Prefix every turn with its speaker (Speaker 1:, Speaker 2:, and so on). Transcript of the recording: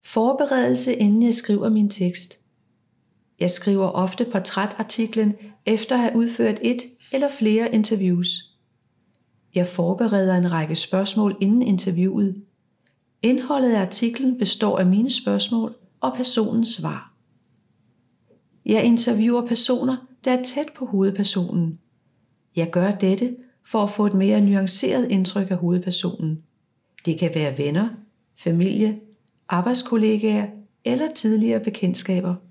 Speaker 1: Forberedelse inden jeg skriver min tekst. Jeg skriver ofte portrætartiklen efter at have udført et eller flere interviews. Jeg forbereder en række spørgsmål inden interviewet. Indholdet af artiklen består af mine spørgsmål og personens svar. Jeg interviewer personer, der er tæt på hovedpersonen. Jeg gør dette for at få et mere nuanceret indtryk af hovedpersonen. Det kan være venner, familie, arbejdskollegaer eller tidligere bekendtskaber.